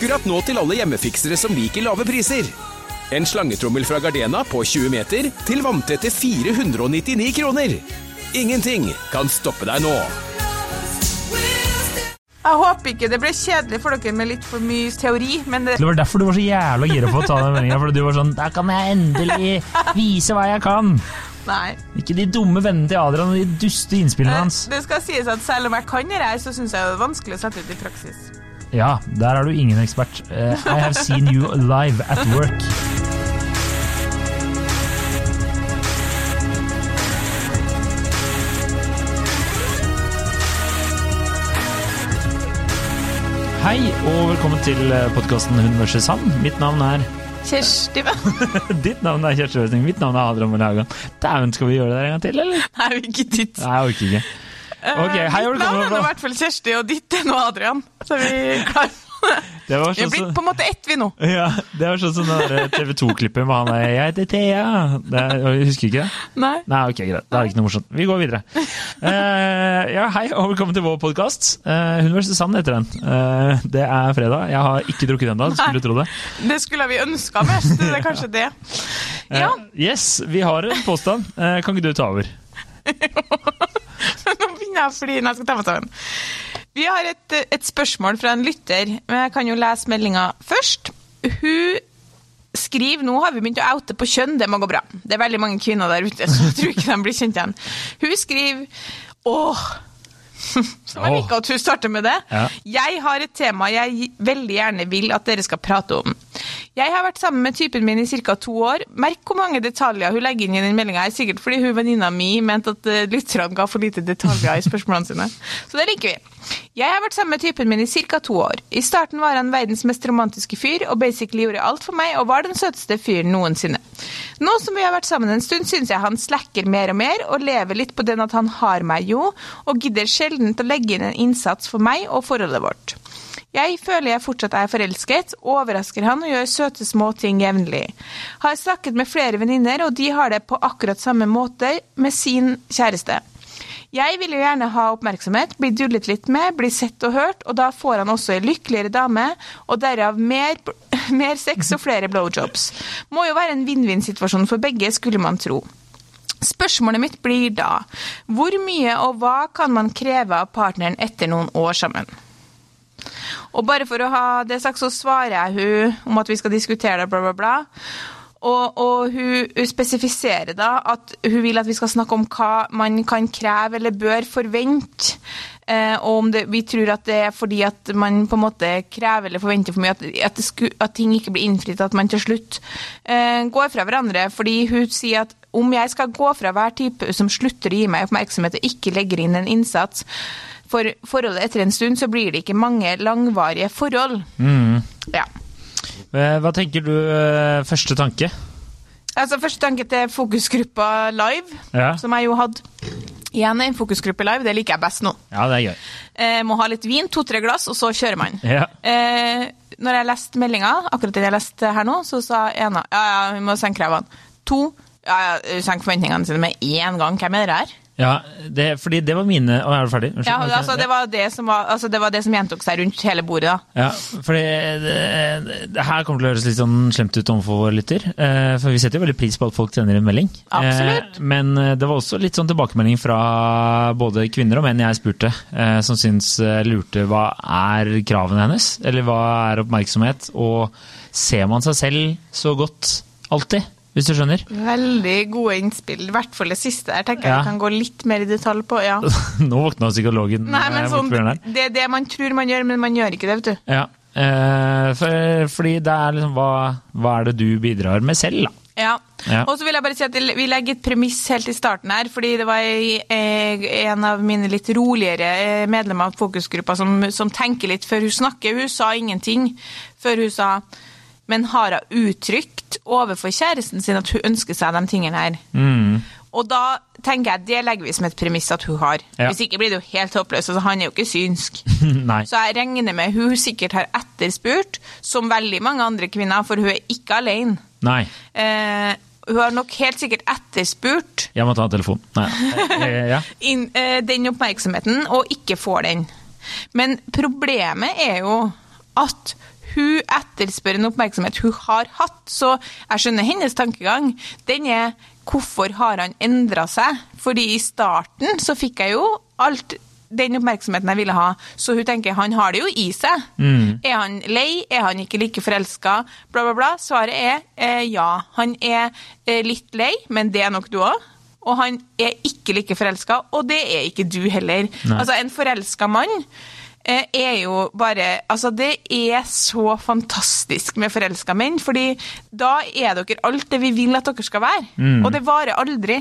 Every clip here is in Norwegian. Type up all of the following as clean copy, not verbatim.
Akkurat nå til alle hjemmefiksere som liker lave priser. En slangetrommel fra Gardena på 20 meter til vanntette 499 kroner. Ingenting kan stoppe deg nå. Jeg håper ikke det ble kjedelig for dere med litt for mye teori, men det var derfor du var så jævla gira på å ta den meningen, fordi du var sånn, da kan jeg endelig vise hva jeg kan. Nei. Ikke de dumme vennene til Adrian og de duste innspillene hans. Det skal sies at selv om jeg kan det her, så synes jeg det er vanskelig å sette ut i praksis. Ja, der er du ingen ekspert. I have seen you live at work. Hei, og velkommen til podcasten Hun vs. Han. Mitt navn er Kjersti. Ditt navn er Kjersti Westing. Mitt navn er Adrian Melhagen. Dæven, skal vi gjøre det en gang til, eller? Nei, vi ikke ditt. Nei, jeg orker ikke. Ok, hei, mitt navn er i hvert fall Kjersti, og ditt er nå Adrian. Så vi klar. Vi har blitt på en måte ett vi nå. Ja, det var sånn der TV2-klippet med han der, jeg heter Thea. Jeg husker ikke det? Nei. Nei, ok, greit. Det er ikke noe morsomt. Vi går videre. Ja, hei, og velkommen til vår podcast. Hun vs. Han heter den. Det er fredag. Jeg har ikke drukket enda, skulle du tro det. Det skulle vi ønsket mest, det er kanskje det. Ja. Yes, vi har en påstand. Kan ikke du ta over? Nå begynner jeg fordi jeg skal ta meg sammen. Vi har et spørsmål fra en lytter, men jeg kan jo lese meldingen først. Hun skriver, nå har vi begynt å oute på kjønn, det må gå bra. Det er veldig mange kvinner der ute, så jeg tror ikke de blir kjent igjen. Hun skriver, så jeg liker at hun starter med det. Ja. Jeg har et tema jeg veldig gjerne vil at dere skal prate om. Jeg har vært sammen med typen min i cirka 2 år. Merk hvor mange detaljer hun legger inn i den meldingen her, sikkert fordi hun venninna mi mente at lytterne ga for lite detaljer i spørsmålene sine. Så det liker vi. Jeg har vært sammen med typen min i cirka 2 år. I starten var han verdens mest romantiske fyr, og basically gjorde alt for meg, og var den søteste fyren noensinne. Nå som vi har vært sammen en stund, synes jeg han slacker mer og mer, og lever litt på den at han har meg jo, og gidder sjelden til å legge inn en innsats for meg og forholdet vårt. Jeg føler jeg fortsatt er forelsket, overrasker han og gjør søte små ting jevnlig. Har snakket med flere venninner, og de har det på akkurat samme måte med sin kjæreste. Jeg vil jo gjerne ha oppmerksomhet, bli dullet litt med, bli sett og hørt, og da får han også en lykkeligere dame, og derav mer sex og flere blowjobs. Må jo være en win-win-situasjon for begge, skulle man tro. Spørsmålet mitt blir da, hvor mye og hva kan man kreve av partneren etter noen år sammen? Og bare for å ha det sagt, så svarer jeg hun om at vi skal diskutere det, bla bla bla. Og hun spesifiserer da at hun vil at vi skal snakke om hva man kan kreve eller bør forvente. Og om vi tror at det er fordi at man på en måte krever eller forventer for mye, at ting ikke blir innfritt, at man til slutt går fra hverandre. Fordi hun sier at om jeg skal gå fra hver type som slutter å gi meg oppmerksomhet og ikke legger inn en innsats for forholdet etter en stund, så blir det ikke mange langvarige forhold. Ja. Hva tenker du første tanke? Altså, første tanke til fokusgruppa live, som jeg jo hadde. Igjen en fokusgruppe live, det liker jeg best nå. Ja, det er gøy. Må ha litt vin, 2-3 glass, og så kjører man. Ja. Når jeg leste meldingen, akkurat det jeg leste her nå, så sa Ena, vi må senke kravene. 2, senke forventningene sine med 1 gang. Hvem er det her? Ja, fordi det var mine... er du ferdig? Ja, altså, det var det som gjentok seg rundt hele bordet da. Ja, fordi det her kommer til å høres litt sånn slemt ut overfor vår lytter, for vi setter jo veldig pris på at folk sender en melding. Absolutt. Men det var også litt sånn tilbakemelding fra både kvinner og menn jeg spurte, som lurte hva er kravene hennes, eller hva er oppmerksomhet, og ser man seg selv så godt alltid? Hvis du skjønner. Veldig gode innspill. I hvert fall det siste der, tenker jeg kan gå litt mer i detalj på, ja. Nå våkna psykologen. Nei, men sånn, det er det man tror man gjør, men man gjør ikke det, vet du. Ja, fordi det er liksom, hva er det du bidrar med selv, da? Ja, og så vil jeg bare si at vi legger et premiss helt i starten her, fordi det var en av mine litt roligere medlemmer av fokusgruppa som tenker litt før hun snakker. Hun sa ingenting før hun sa, men har hun uttrykt overfor kjæresten sin at hun ønsker seg de tingene her. Og da tenker jeg, det legger vi som et premiss at hun har. Ja. Hvis ikke blir det jo helt håpløst, altså han er jo ikke synsk. Så jeg regner med hun sikkert har etterspurt, som veldig mange andre kvinner, for hun er ikke alene. Nei. Hun har nok helt sikkert etterspurt jeg må ta en telefon. Nei. Den oppmerksomheten, og ikke får den. Men problemet er jo at hun etterspør en oppmerksomhet hun har hatt, så jeg skjønner hennes tankegang. Den hvorfor har han endret seg? Fordi i starten så fikk jeg jo alt den oppmerksomheten jeg ville ha, så hun tenker, han har det jo i seg. Han lei? Han ikke like forelsket? Bla, bla, bla. Svaret ja. Han litt lei, men det nok du også. Og han ikke like forelsket, og det ikke du heller. Nei. Altså, en forelsket mann jo bare, altså det så fantastisk med forelsket menn, fordi da dere alt det vi vil at dere skal være, og det varer aldri.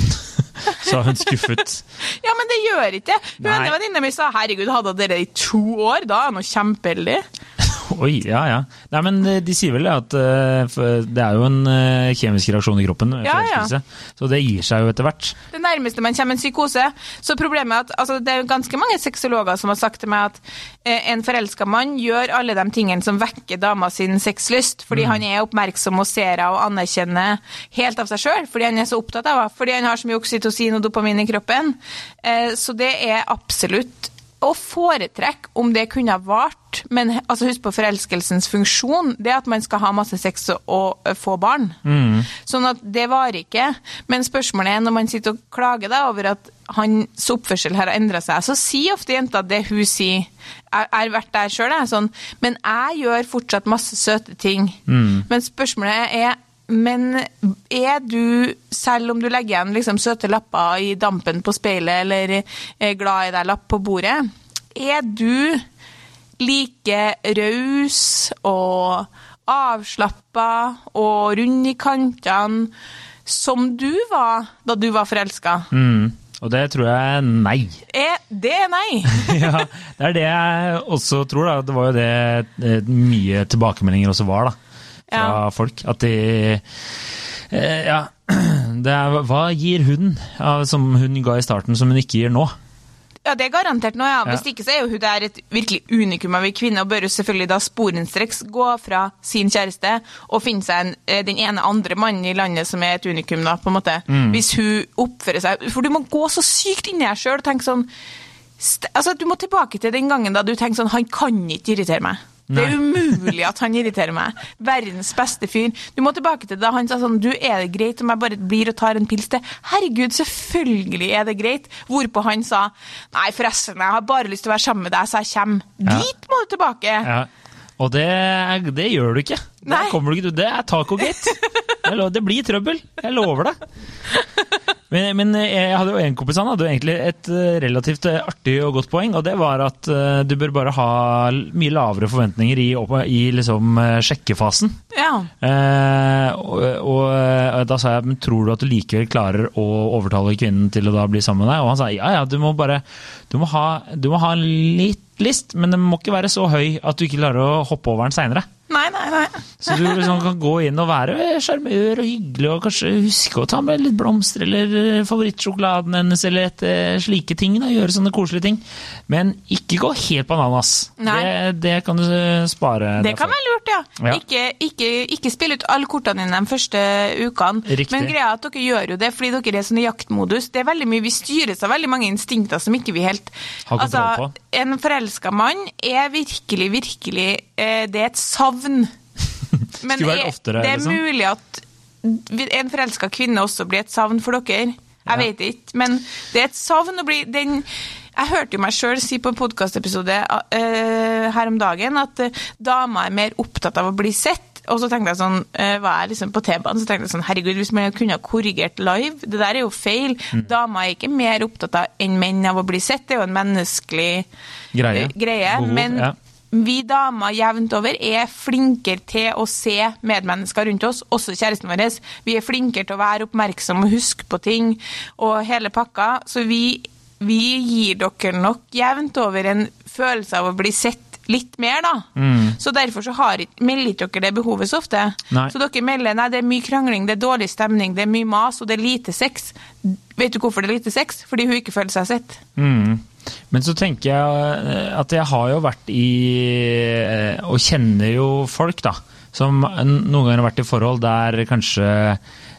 Så hun skuffet. Ja, men det gjør ikke. Hun ene venninne min sa, herregud, hadde dere i 2 år, da noe kjempeheldig. Oi, ja. Nei, men de sier vel at det jo en kjemisk reaksjon i kroppen, forelskelse, så det gir seg jo etter hvert. Det nærmeste man kommer en psykose. Så problemet at altså, det jo ganske mange sexologer som har sagt til meg at en forelsket mann gjør alle de tingene som vekker dama sin sexlyst, fordi han oppmerksom og ser og anerkjenner helt av seg selv, fordi han så opptatt av det, fordi han har så mye oksytocin og dopamin i kroppen. Så det absolutt å foretrekke om det kunne ha vart, men altså, husk på forelskelsens funksjon, det at man skal ha masse sex og få barn. Sånn at det varer ikke. Men spørsmålet når man sitter og klager da, over at hans oppførsel har endret seg, så sier ofte jenta det hun sier. Jeg vært der selv, sånn, men jeg gjør fortsatt masse søte ting. Men spørsmålet men du, selv om du legger igjen liksom, søte lapper i dampen på speilet, eller glad i deg lapp på bordet, du like raus og avslappet og rund i kantene som du var da du var forelsket? Og det tror jeg nei. Det nei. Ja, det det jeg også tror da. Det var jo det mye tilbakemeldinger også var da. Fra folk, at hva gir hun som hun ga i starten som hun ikke gir nå? Ja, det garantert nå, ja. Hvis ikke så jo hun der et virkelig unikum av en kvinne, og bør jo selvfølgelig da sporenstreks gå fra sin kjæreste og finne seg den ene andre mannen i landet som et unikum da, på en måte. Hvis hun oppfører seg, for du må gå så sykt inn i deg selv og tenke sånn, altså du må tilbake til den gangen da du tenker sånn, han kan ikke irritere meg. Det umulig at han irriterer meg. Verdens beste fyr. Du må tilbake til da han sa sånn, du det greit om jeg bare blir og tar en pils til? Herregud, selvfølgelig det greit. Hvorpå han sa, nei forresten, jeg har bare lyst til å være sammen med deg, så jeg kommer. Dit må du tilbake. Ja. Og det gjør du ikke. Der kommer du ikke. Det taco gate. Det blir trøbbel. Jeg lover det. Men jeg hadde jo en kompis, han hadde jo egentlig et relativt artig og godt poeng, og det var at du bør bare ha mye lavere forventninger i liksom sjekkefasen. Ja. Og da sa jeg, men tror du at du likevel klarer å overtale kvinnen til å da bli sammen med deg? Og han sa, ja, du må ha en litt list, men den må ikke være så høy at du ikke klarer å hoppe over den senere. Nei. Så du liksom kan gå inn og være charmør og hyggelig, og kanskje huske å ta med litt blomster, eller favorittsjokoladen hennes, eller slike ting, da, gjøre sånne koselige ting. Men ikke gå helt bananas. Det kan du spare. Det kan være lurt, ja. Ikke spille ut alle kortene dine de første ukene. Riktig. Men greia at dere gjør jo det, fordi dere sånn i jaktmodus. Det veldig mye, vi styres av veldig mange instinkter som ikke vi helt... Har kontroll på. En forelsket mann virkelig, det et savn. Men oftere, det mulig at en forelsket kvinne også blir et savn for dere? Jeg vet ikke, men det et savn å bli... Jeg hørte jo meg selv si på en podcastepisode her om dagen at dama mer opptatt av å bli sett, og så tenkte jeg sånn, var jeg liksom på T-banen, så tenkte jeg sånn, herregud, hvis man kunne ha korrigert live, det der jo feil. Dama ikke mer opptatt av enn menn av å bli sett, det jo en menneskelig greie. Men vi damer jevnt over flinkere til å se medmennesker rundt oss, også kjæresten vår. Vi flinkere til å være oppmerksom og huske på ting, og hele pakka, så vi gir dere nok jevnt over en følelse av å bli sett litt mer da. Så derfor så melder ikke dere det behovet så ofte. Nei. Så dere melder, nei, det mye krangling, det dårlig stemning, det mye mas, og det lite sex. Vet du hvorfor det lite sex? Fordi hun ikke føler seg sett. Men så tenker jeg at jeg har jo vært og kjenner jo folk da, som noen ganger har vært i forhold der kanskje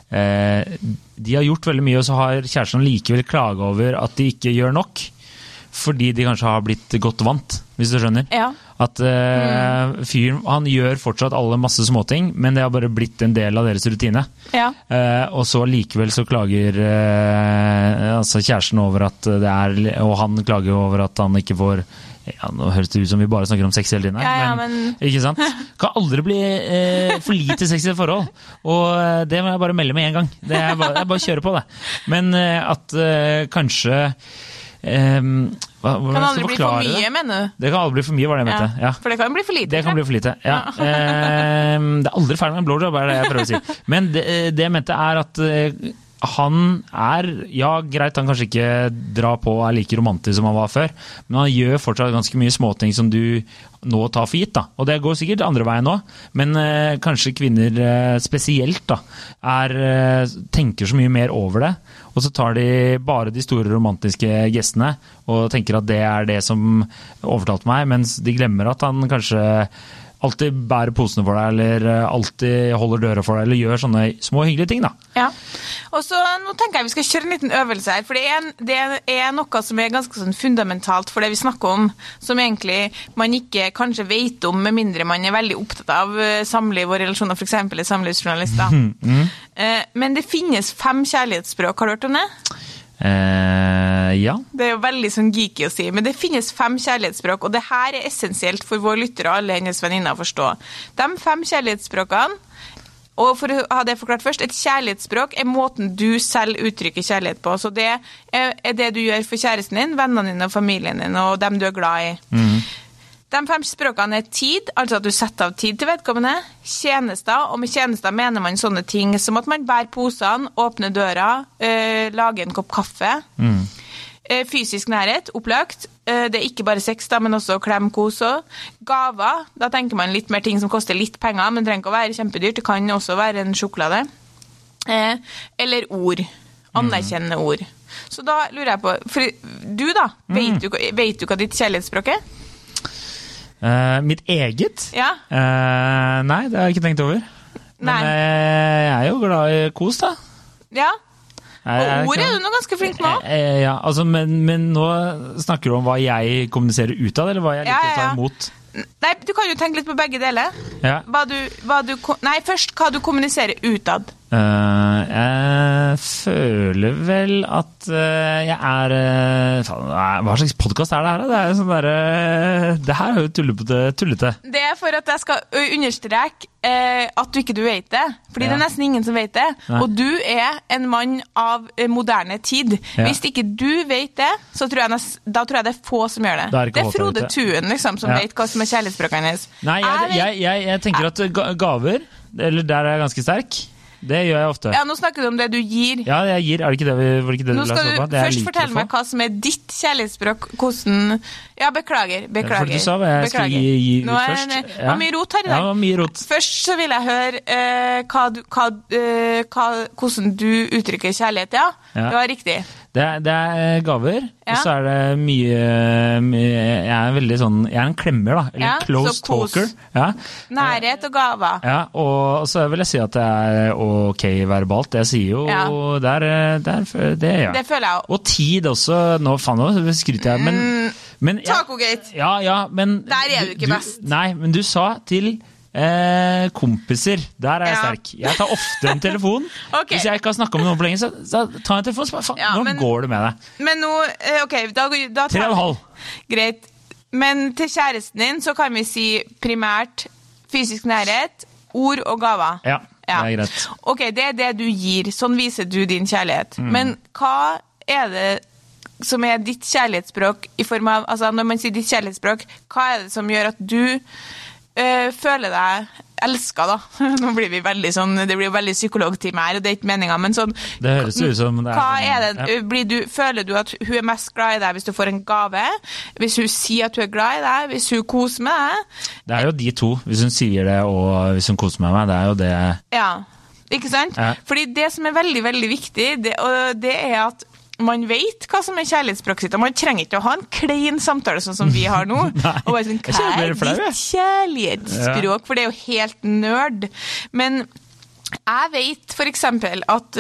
de har gjort veldig mye, og så har kjæresten likevel klaget over at de ikke gjør nok. fordi de kanskje har blitt godt vant, hvis du skjønner. Ja. At fyren, han gjør fortsatt alle masse småting, men det har bare blitt en del av deres rutine. Ja. Og så likevel så klager altså kjæresten over at det og han klager over at han ikke får. Ja, nå høres det ut som vi bare snakker om sex hele tiden her, men ikke sant? Kan aldri bli for lite sex i et forhold, og det må jeg bare melde med en gang. Det er bare å kjøre på det. Men at kanskje kan aldri bli for mye, mener du? Det kan aldri bli for mye, var det jeg mente. Ja. For det kan bli for lite. Det kan bli for lite, ja. Det er aldri ferdig med en blowjob, er det jeg prøver å si. Men det jeg mente er at han greit, han kanskje ikke drar på og er like romantisk som han var før, men han gjør fortsatt ganske mye småting som du nå tar for gitt, da. Og det går sikkert andre veien nå, men kanskje kvinner spesielt da, tenker så mye mer over det, og så tar de bare de store romantiske gestene og tenker at det er det som overtalte meg, mens de glemmer at han kanskje alltid bærer posene for deg, eller alltid holder døra for deg, eller gjør sånne små hyggelige ting, da. Ja. Og så nå tenker jeg vi skal kjøre en liten øvelse her, for det er noe som er ganske sånn fundamentalt for det vi snakker om, som egentlig man ikke kanskje vet om, med mindre man er veldig opptatt av samliv og relasjoner, for eksempel samlivsjournalister. Men det finnes 5 kjærlighetsspråk, har du hørt om det? Ja. Det er jo veldig sånn geeky å si, men det finnes 5 kjærlighetsspråk, og det her er essensielt for våre lyttere og alle hennes venninner å forstå. De 5 kjærlighetsspråkene, og for å ha det forklart først, et kjærlighetsspråk er måten du selv uttrykker kjærlighet på, så det er det du gjør for kjæresten din, vennene dine og familien din, og dem du er glad i. De 5 språkene er tid, altså at du setter av tid til vedkommende, tjenester, og med tjenester mener man sånne ting som at man bærer posene, åpner døra, lager en kopp kaffe, fysisk nærhet, opplagt, det er ikke bare sex da, men også klem, kos og gaver, da tenker man litt mer ting som koster litt penger, men trenger ikke å være kjempedyrt, det kan også være en sjokolade, eller ord, anerkjennende ord. Så da lurer jeg på, for du da, vet du hva ditt kjærlighetsspråk er? Mitt eget? Ja. Nei, det har jeg ikke tenkt over. Men jeg er jo glad i kos, da. Ja. Og ord er du nå ganske flink med. Ja, altså, men nå snakker du om hva jeg kommuniserer ut av, eller hva jeg liker å ta imot? Nei, du kan jo tenke litt på begge deler. Ja. Først hva du kommuniserer utad. Jeg føler vel at jeg hva slags podcast er det her? Det er sånn det her er jo tullete. Det er for at jeg skal understreke at du ikke vet det, fordi det er nesten ingen som vet det. Nei. Og du er en mann av moderne tid. Ja. Hvis ikke du vet det, så tror jeg det er få som gjør det. Det er Frode Thuen liksom, som vet hva som er kjærlighetsspråkene hennes. Nei, jeg tenker at gaver, eller der er jeg ganske sterk. Det gjør jeg ofte. Ja, nå snakker du om det du gir. Ja, jeg gir. Er det ikke det var ikke det nå skal du først fortelle meg hva som er ditt kjærlighetsspråk. Hvordan. Ja, beklager. For du sa hva jeg skal gi ut først. Det var mye rot her i dag. Ja, det var mye rot. Først så vil jeg høre hvordan du uttrykker kjærlighet, ja. Det var riktig. Det er gaver, og så er det mye jeg er veldig sånn, jeg er en klemmer da, eller close talker. Ja. Nærhet og gaver. Ja, og så vil jeg si at det er ok verbalt, jeg sier jo det gjør jeg. Det føler jeg også. Og tid også, nå skryter jeg, men Tacogate. Ja, men der er du ikke best. Nei, men du sa til kompiser, der er jeg sterk. Jeg tar ofte en telefon. Okay. Hvis jeg ikke har snakket med noen på lenge, så tar jeg en telefon. Hvordan går det med deg? Men nå, ok, da 3,5. Greit. Men til kjæresten din så kan vi si primært fysisk nærhet, ord og gaver. Ja, det er greit. Ok, det er det du gir. Sånn viser du din kjærlighet. Men hva er det som er ditt kjærlighetsspråk i form av, altså når man sier ditt kjærlighetsspråk, hva er det som gjør at du føler deg elsket da? Nå blir vi veldig sånn, det blir jo veldig psykologtime her, og det er ikke meningen, men sånn, det høres ut som det føler du at hun er mest glad i deg hvis du får en gave, hvis hun sier at hun er glad i deg, hvis hun koser med deg? Det er jo de to, hvis hun sier det, og hvis hun koser med meg, det er jo det. Ja, ikke sant? Ja. Fordi det som er veldig, veldig viktig, det er at man vet hva som er kjærlighetsspråk sitt, og man trenger ikke å ha en klein samtale sånn som vi har nå. Og bare sånn, hva er ditt kjærlighetsspråk? For det er jo helt nerd. Men Jeg vet for eksempel at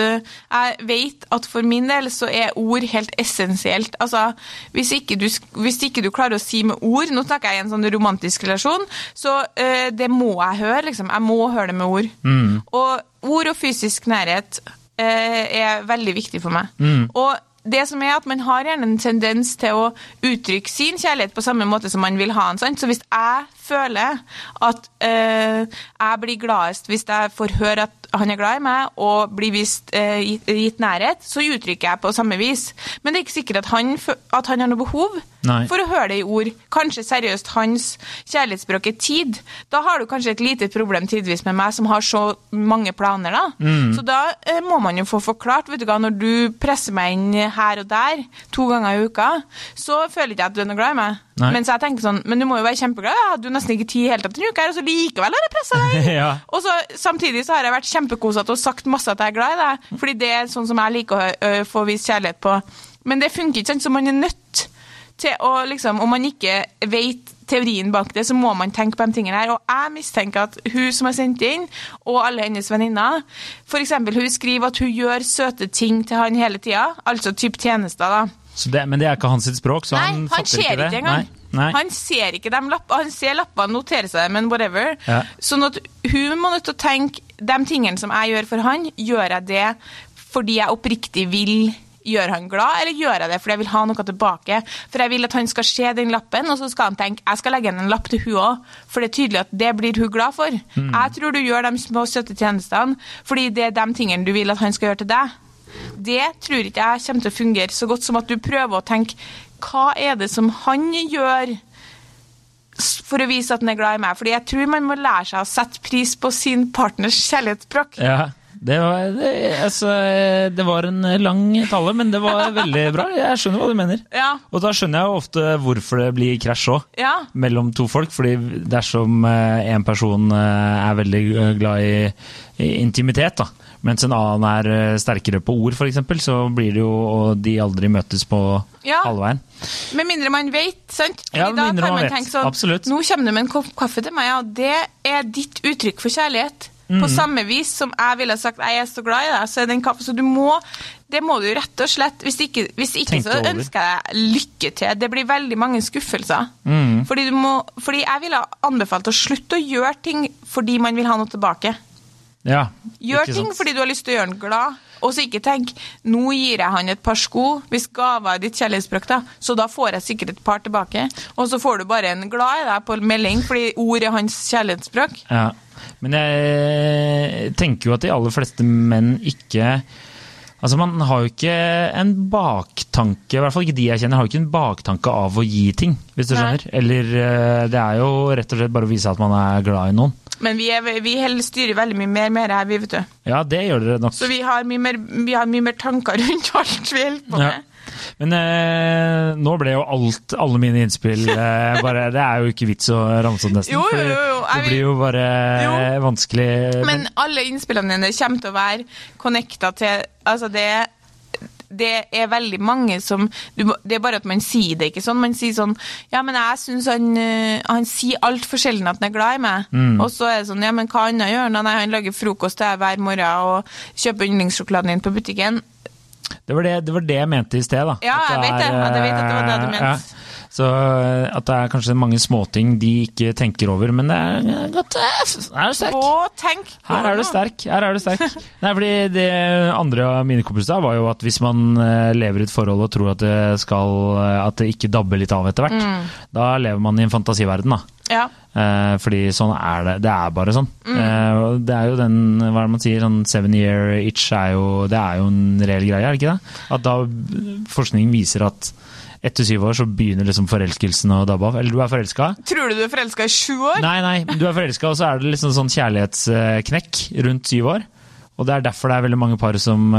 for min del så ord helt essensielt. Altså, hvis ikke du klarer å si med ord, nå snakker jeg i en sånn romantisk relasjon, så det må jeg høre, liksom. Jeg må høre det med ord. Og ord og fysisk nærhet veldig viktig for meg. Og det som at man har gjerne en tendens til å uttrykke sin kjærlighet på samme måte som man vil ha en, sant? Så hvis jeg føler at jeg blir gladest hvis jeg får høre at han glad i meg og blir gitt nærhet, så uttrykker jeg på samme vis. Men det ikke sikkert at han har noe behov for å høre det i ord. Kanskje seriøst hans kjærlighetsspråk tid. Da har du kanskje et lite problem tidvis med meg som har så mange planer da. Så da må man jo få forklart, vet du hva, når du presser meg inn her og der 2 ganger i uka, så føler ikke jeg at du noe glad i meg. Mens jeg tenker sånn, men du må jo være kjempeglad, jeg hadde jo nesten ikke tid helt opp til en uke her, og så likevel har jeg presset deg. Og så samtidig så har jeg vært kjempekosete og sagt masse at jeg glad i deg, fordi det sånn som jeg liker å få vist kjærlighet på. Men det funker ikke sånn, så man nødt til å liksom, om man ikke vet teorien bak det, så må man tenke på de tingene her. Og jeg mistenker at hun som har sendt inn, og alle hennes venninner, for eksempel hun skriver at hun gjør søte ting til han hele tiden, altså typ tjenester da. Men det ikke hans sitt språk, så han fatter ikke det? Ikke engang. Nei. Han ser ikke de lappene, han ser lappene, noterer seg det, men whatever. Sånn at hun må nødt til å tenke, de tingene som jeg gjør for han, gjør jeg det fordi jeg oppriktig vil gjøre han glad, eller gjør jeg det fordi jeg vil ha noe tilbake? For jeg vil at han skal se den lappen, og så skal han tenke, jeg skal legge en lapp til hun også, for det tydelig at det blir hun glad for. Jeg tror du gjør de små søte tjenestene, fordi det de tingene du vil at han skal gjøre til deg. Det tror ikke jeg kommer til å fungere så godt som at du prøver å tenke, hva det som han gjør for å vise at han glad i meg? Fordi jeg tror man må lære seg å sette pris på sin partners kjærlighetsspråk. Ja. Det var en lang tale, men det var veldig bra. Jeg skjønner hva du mener. Og da skjønner jeg jo ofte hvorfor det blir krasj også, mellom to folk, fordi dersom en person veldig glad i intimitet, da, mens en annen sterkere på ord, for eksempel, så blir det jo, og de aldri møtes på halvveien. Med mindre man vet, sant? Ja, med mindre man vet, sånn, absolutt. Nå kommer du med en kopp kaffe til meg, og det ditt uttrykk for kjærlighet. På samme vis som jeg ville sagt jeg så glad i deg, så det en kaffe, så det må du jo rett og slett, hvis ikke så ønsker jeg deg lykke til. Det blir veldig mange skuffelser. Fordi jeg ville anbefalt å slutte å gjøre ting fordi man vil ha noe tilbake. Gjør ting fordi du har lyst til å gjøre den glad, og så ikke tenk, nå gir jeg han et par sko, hvis gava ditt kjærlighetsspråk da, så da får jeg sikkert et par tilbake, og så får du bare en glad i deg på melding, fordi ord hans kjærlighetsspråk. Ja. Men jeg tenker jo at de aller fleste menn ikke, altså man har jo ikke en baktanke, i hvert fall ikke de jeg kjenner, har jo ikke en baktanke av å gi ting, hvis du skjønner. Eller det jo rett og slett bare å vise at man glad i noen. Men vi styrer veldig mye mer her, vi vet du. Ja, det gjør dere nok. Så vi har mye mer tanker rundt alt vi holder på med. Men nå ble jo alle mine innspill bare, det jo ikke vits å ramse opp nesten. Jo. Det blir jo bare vanskelig. Men alle innspillene dine kommer til å være connectet til, altså det veldig mange som, det bare at man sier det ikke sånn, man sier sånn, ja, men jeg synes han sier alt for sjelden at han glad i meg, og så det sånn, ja, men hva han gjør? Nei, han lager frokost til hver morgen og kjøper yndlingssjokoladen din på butikken. Det var det jeg mente i sted da. Ja, jeg vet det. Jeg vet at det var det du mente. Ja. Så at det kanskje mange småting de ikke tenker over, men det godt. Her du sterk. Her du sterk. Nei, fordi det andre av mine kompiser var jo at hvis man lever i et forhold og tror at det ikke dabber litt av etter hvert, da lever man i en fantasiverden da. Ja. Fordi sånn det bare sånn. Det jo den, hva man sier, sånn 7-year itch det jo en reell greie, det ikke det? At da forskning viser at etter 7 år så begynner liksom forelskelsen å dabbe av. Eller du forelsket? Tror du forelsket i 7 år? Nei, du forelsket, og så det liksom sånn kjærlighetsknekk rundt 7 år. Og det derfor det veldig mange par som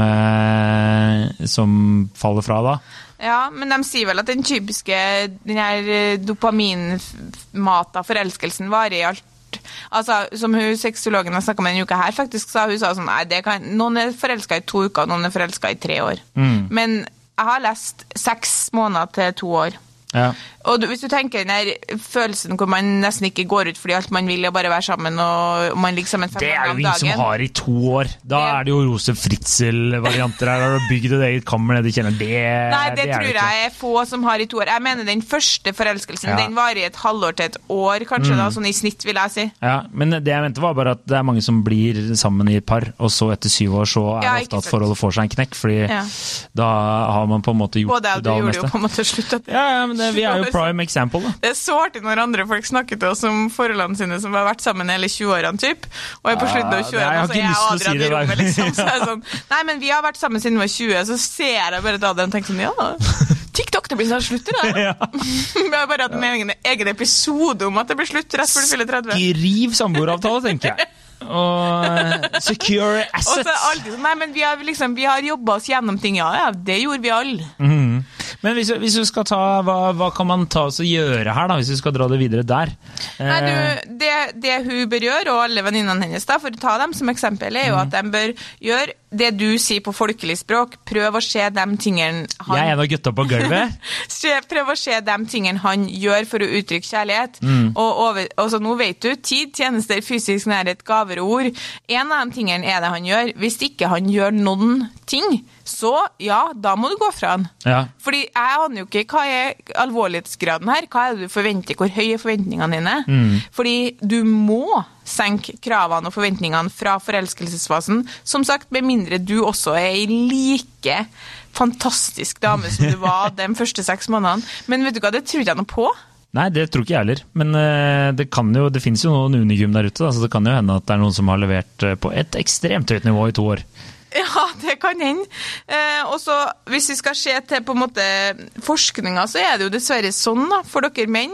faller fra da. Ja, men de sier vel at den typiske den her dopaminmata forelskelsen varer i alt. Altså, som sexologen har snakket med denne uka her, faktisk sa hun sånn, nei, noen forelsket i 2 uker, noen forelsket i 3 år. Men jeg har lest 6 måneder til 2 år. Ja. Og hvis du tenker den her følelsen hvor man nesten ikke går ut fordi alt man vil er bare være sammen, og man ligger sammen 5 Det ganger jo om ingen dagen. som har i 2 år. Da det jo Rose Fritzel-varianter her, har du bygd et eget kammer nede i kjelleren. Nei, det tror det ikke. jeg få som har i 2 år. Jeg mener den første forelskelsen, Ja. den varer i et halvår til et år, kanskje da, sånn i snitt vil jeg si. Ja, men det jeg mente var bare at det mange som blir sammen i et par, og så etter 7 år så Ja, det ikke ofte at sant. forholdet får seg en knekk, fordi Ja. da har man på en måte gjort Både jeg og det du aller gjorde jo meste. på en måte slutt at Ja, men vi jo prime example da. Det sårt når andre folk snakker til oss om forholdene sine som har vært sammen hele 20-årene, typ. Og er på slutten av 20-årene, jeg har og så er ikke jeg lyst til å Adrian si i det hver rommet, gang. liksom. Så er jeg sånn, nei, men vi har vært sammen siden vi var 20, så ser jeg bare til Adrian og tenker sånn, ja, TikTok, det blir snart slutt, da. Vi har bare hatt en egen episode om at det blir slutt rett før du fyller 30. Skriv samboeravtale, tenker jeg. Og secure Og så er det assets. alltid sånn, nei, men vi har jobbet oss gjennom ting, ja, det gjorde vi alle. Men hvis du skal ta, hva kan man ta oss og gjøre her da, hvis vi skal dra det videre der? Nei, det hun bør gjøre, og alle venninnene hennes da, for å ta dem som eksempel, er jo at de bør gjøre det du sier på folkelig språk, prøv å se de tingene han... Jeg en av gutta på gulvet. Prøv å se de tingene han gjør for å uttrykke kjærlighet. Og så nå vet du, tid, tjenester, fysisk nærhet, gaver og ord. En av de tingene er det han gjør. Hvis ikke han gjør noen ting, så ja, da må du gå fra han. Ja. Fordi jeg aner jo ikke hva er alvorlighetsgraden her, hva er det du forventer, hvor høye er forventningene dine. Fordi du må senke kravene og forventningene fra forelskelsesfasen, som sagt, med mindre du også er i like fantastisk dame som du var de første 6 månedene. Men vet du hva, det tror jeg noe på. Nei, det tror ikke jeg heller. Men det finnes jo noen unigum der ute, da, så det kan jo hende at det er noen som har levert på et ekstremt høyt nivå i 2 år. Ja, det kan hende. Og så, hvis vi skal se til på en måte forskninga, så er det jo dessverre sånn da, for dere menn,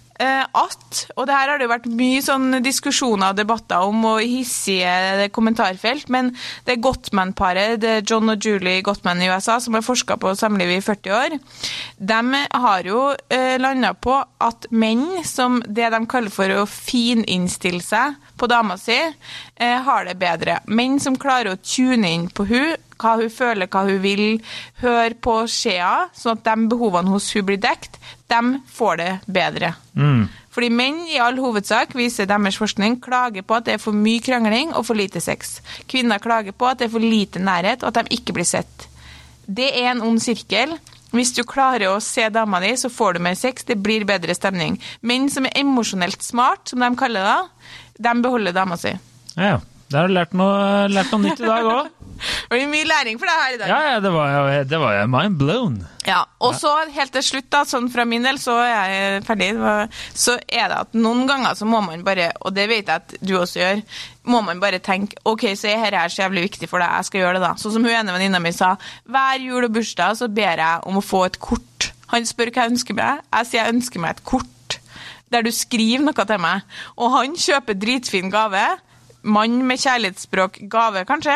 og det her har det jo vært mye sånn diskusjoner og debatter om, og hissige kommentarfelt, men det er Gottman-paret, det er John og Julie Gottman i USA, som har forsket på samliv i 40 år, de har jo landet på at menn, som det de kaller for å fininnstille seg på dama si, har det bedre. Menn som klarer å tune inn på hva hun føler, hva hun vil, høre på skjea, sånn at de behovene hos hun blir dekt, de får det bedre. Fordi menn i all hovedsak, viser deres forskning, klager på at det er for mye krangling og for lite sex. Kvinner klager på at det er for lite nærhet og at de ikke blir sett. Det er en ond sirkel. Hvis du klarer å se dama di, så får du mer sex, det blir bedre stemning. Menn som er emosjonelt smart, som de kaller det, de beholder dama si. Ja, der har du lært noe nytt i dag også. Det blir mye læring for deg her i dag. Ja, det var mind blown. Ja, og så helt til slutt da, sånn fra min del, så er jeg ferdig, så er det at noen ganger så må man bare, og det vet jeg at du også gjør, må man bare tenke, ok, så er dette så jævlig viktig for deg, jeg skal gjøre det da. Sånn som hun ene venninna mi sa, hver jul og bursdag så ber jeg om å få et kort. Han spør hva jeg ønsker meg, jeg sier jeg ønsker meg et kort, der du skriver noe til meg, og han kjøper dritfin gave, mann med kjærlighetsspråk gave kanskje,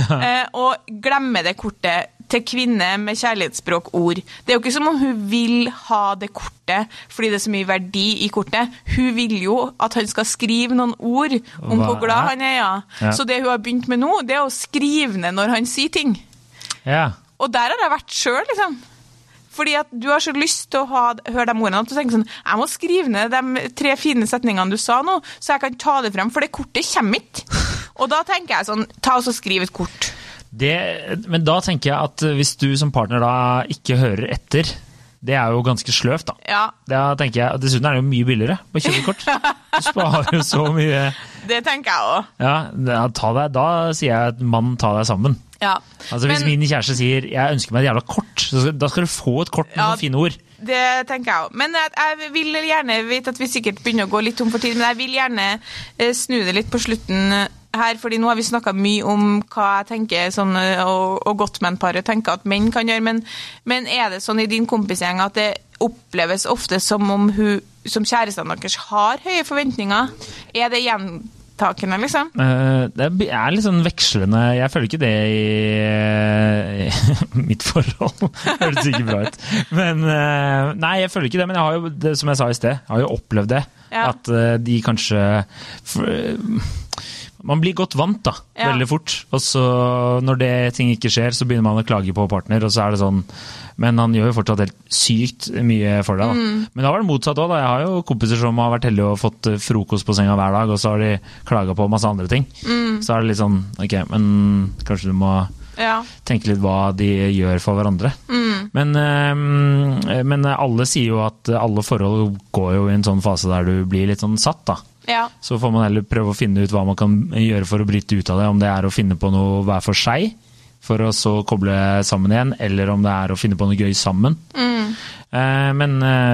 og glemmer det kortet til kvinne med kjærlighetsspråk ord. Det er jo ikke som om hun vil ha det kortet fordi det er så mye verdi i kortet. Hun vil jo at han skal skrive noen ord om hvor glad han er, ja. Så det hun har begynt med nå, det er å skrive ned når han sier ting. Ja. Og der har jeg vært selv, liksom. Fordi at du har så lyst til å høre de ordene, at du tenker sånn, jeg må skrive ned de 3 fine setningene du sa nå, så jeg kan ta det frem, for det kortet kommer ikke. Og da tenker jeg sånn, ta oss og skriv et kort. Men da tenker jeg at hvis du som partner da ikke hører etter, det er jo ganske sløvt da. Ja. Da tenker jeg, dessuten er det jo mye billigere på kjøpekort. Du sparer jo så mye. Det tenker jeg også. Ja, da sier jeg at mann ta deg sammen. Ja. Altså hvis min kjæreste sier, jeg ønsker meg et jævla kort, da skal du få et kort med noen fine ord. Det tenker jeg også. Men jeg vil gjerne vite at vi sikkert begynner å gå litt tom for tid, men jeg vil gjerne snu det litt på slutten her, fordi nå har vi snakket mye om hva jeg tenker sånn, og Gottman-paret tenker at menn kan gjøre, men er det sånn i din kompisgjeng at det oppleves ofte som om hun, som kjærestene deres har høye forventninger? Er det gjentakende, liksom? Det er litt sånn vekslende. Jeg føler ikke det i mitt forhold. Det høres ikke bra ut. Men nei, jeg føler ikke det, men jeg har jo, det, som jeg sa i sted, jeg har jo opplevd det. Ja. At de kanskje man blir godt vant da, veldig fort. Og så når det ting ikke skjer, så begynner man å klage på partner, og så det sånn, men han gjør jo fortsatt helt sykt mye for deg da. Men da var det motsatt også da, jeg har jo kompiser som har vært heldige og fått frokost på senga hver dag, og så har de klaget på masse andre ting. Så det litt sånn, ok, men kanskje du må tenke litt hva de gjør for hverandre. Men alle sier jo at alle forhold går jo i en sånn fase der du blir litt sånn satt da. Så får man heller prøve å finne ut hva man kan gjøre for å bryte ut av det, om det å finne på noe hver for seg, for å så koble sammen igjen, eller om det å finne på noe gøy sammen. Men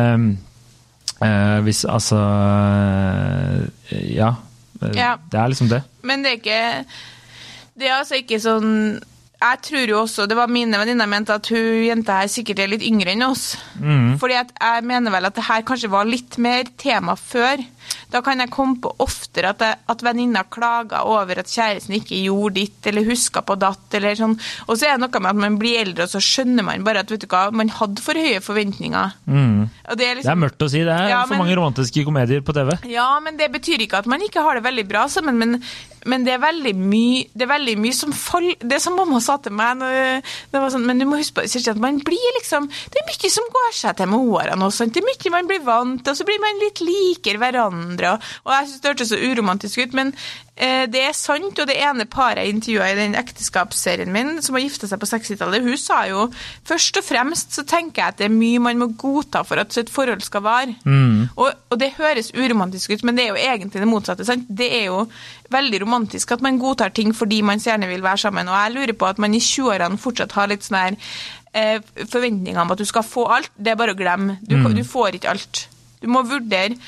hvis, altså, det liksom det. Men det det altså ikke sånn, jeg tror jo også, det var mine venninner mente at hun jenta her sikkert litt yngre enn oss. Fordi at jeg mener vel at det her kanskje var litt mer tema før. Da kan jeg komme på oftere at venninner klager over at kjæresten ikke gjorde ditt, eller husker på datt, eller sånn. Og så det noe med at man blir eldre, og så skjønner man bare at, vet du hva, man hadde for høye forventninger. Og det liksom, det mørkt å si, det for mange romantiske komedier på TV. Ja, men det betyr ikke at man ikke har det veldig bra sammen, men det veldig mye som det som mamma sa til meg, det var sånn, men du må huske på, at man blir liksom, det mye som går seg til med årene også, det mye man blir vant til, og så blir man litt likere hverandre, og jeg synes det hørtes så uromantisk ut, men det sant, og det ene paret jeg intervjuet i den ekteskapsserien min, som har giftet seg på 60-tallet, hun sa jo, først og fremst så tenker jeg at det mye man må godta for at et forhold skal vare. Og det høres uromantisk ut, men det jo egentlig det motsatte, sant? Det jo veldig romantisk at man godtar ting fordi man gjerne vil være sammen, og jeg lurer på at man i 20-årene fortsatt har litt sånne her forventninger om at du skal få alt, det bare å glemme. Du får ikke alt. Du må vurdere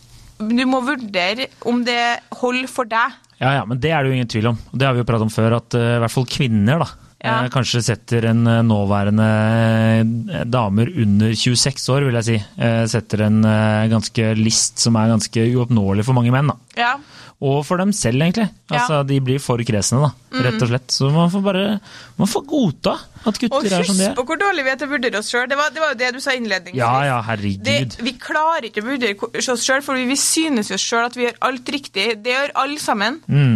om det holder for deg. Ja, men det det jo ingen tvil om. Det har vi jo pratet om før, at i hvert fall kvinner da, kanskje setter en nåværende damer under 26 år, vil jeg si, setter en ganske list som ganske uoppnåelig for mange menn da. Og for dem selv egentlig. Altså, de blir for kresne da, rett og slett. Så man får godta at gutter som de Og husk på hvor dårlig vi til å vurdere oss selv. Det var jo det du sa innledningsvis. Ja, herregud. Vi klarer ikke å vurdere oss selv, for vi synes jo selv at vi gjør alt riktig. Det gjør alle sammen.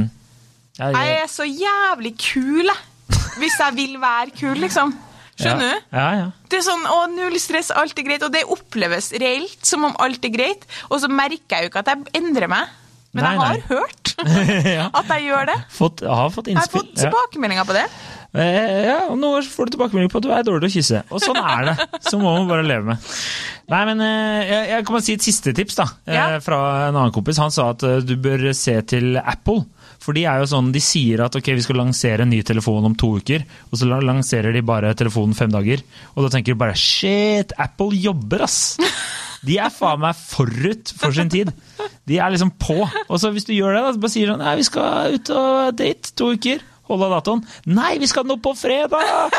Jeg så jævlig kul, hvis jeg vil være kul, liksom. Skjønner du? Ja. Det sånn, null stress, alt greit, og det oppleves reelt som om alt greit, og så merker jeg jo ikke at jeg endrer meg. Men jeg har hørt at jeg gjør det. Har fått innspill. Jeg har fått tilbakemeldinger på det. Ja, og nå får du tilbakemelding på at du dårlig å kysse. Og sånn det. Så må man bare leve med. Nei, men jeg kan bare si et siste tips da, fra en annen kompis. Han sa at du bør se til Apple. For de jo sånn, de sier at ok, vi skal lansere en ny telefon om 2 uker, og så lanserer de bare telefonen 5 dager. Og da tenker du bare, shit, Apple jobber, ass! De faen meg forut for sin tid. De liksom på. Og så hvis du gjør det, da, så bare sier sånn, nei, vi skal ut og date 2 uker. Hold av datoen. Nei, vi skal nå på fredag!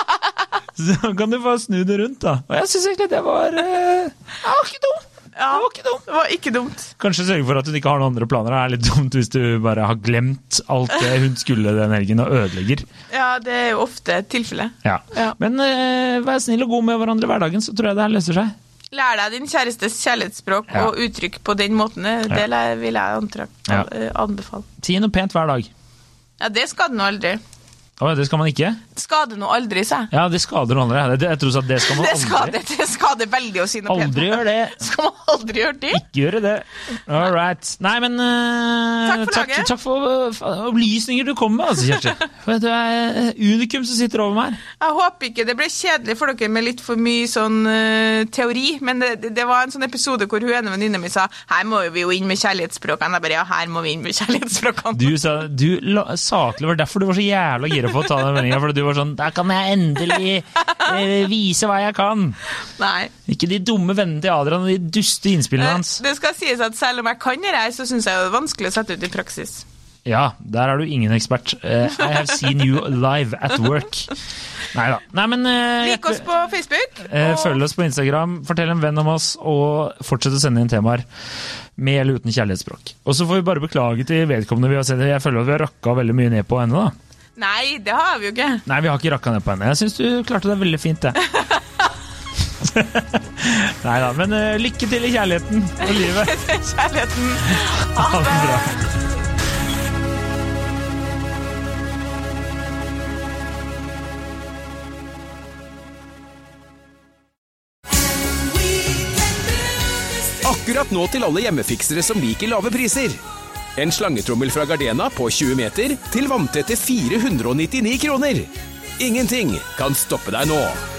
Så kan du bare snu det rundt, da. Og jeg synes egentlig det var ikke dumt. Det var ikke dumt. Kanskje sørge for at hun ikke har noen andre planer. Det litt dumt hvis du bare har glemt alt det hun skulle den helgen og ødelegger. Ja, det jo ofte tilfellet. Ja. Men vær snill og god med hverandre i hverdagen, så tror jeg det her løser seg. Lær deg din kjærestes kjærlighetsspråk og uttrykk på den måten. Det vil jeg anbefale. Si noe pent hver dag. Ja, det skal den aldri. Det skal man ikke? Skader noe aldri, sa jeg. Ja, det skader noe aldri. Jeg tror at det skal man aldri. Det skader veldig å si noe pent. Aldri gjør det. Skal man aldri gjøre det? Ikke gjøre det. All right. Nei, men takk for opplysninger du kom med, altså, Kjersti. For du unikum som sitter over meg her. Jeg håper ikke det ble kjedelig for dere med litt for mye sånn teori, men det var en sånn episode hvor hun ene venninne min sa, her må vi jo inn med kjærlighetsspråkene. Jeg bare, her må vi inn med kjærlighetsspråkene. Du saklig var derfor du var så jævla gira på å ta den meningen, for du var sånn, da kan jeg endelig vise hva jeg kan. Nei. Ikke de dumme vennene til Adrian og de duste innspillene hans. Det skal sies at selv om jeg kan det, så synes jeg det vanskelig å sette ut i praksis. Ja, der du ingen ekspert. I have seen you live at work. Neida. Nei, men lik oss på Facebook. Følg oss på Instagram, fortell en venn om oss, og fortsett å sende inn temaer med eller uten kjærlighetsspråk. Og så får vi bare beklage til vedkommende vi har sett. Jeg føler at vi har rakka veldig mye ned på henne da. Nei, det har vi jo ikke. Nei, vi har ikke rakka ned på henne. Jeg synes du klarte det veldig fint, det. Neida, men lykke til i kjærligheten og livet. Kjærligheten. Ha det bra. Akkurat nå til alle hjemmefiksere som liker lave priser. En slangetrommel fra Gardena på 20 meter til vanntette 499 kroner. Ingenting kan stoppe deg nå.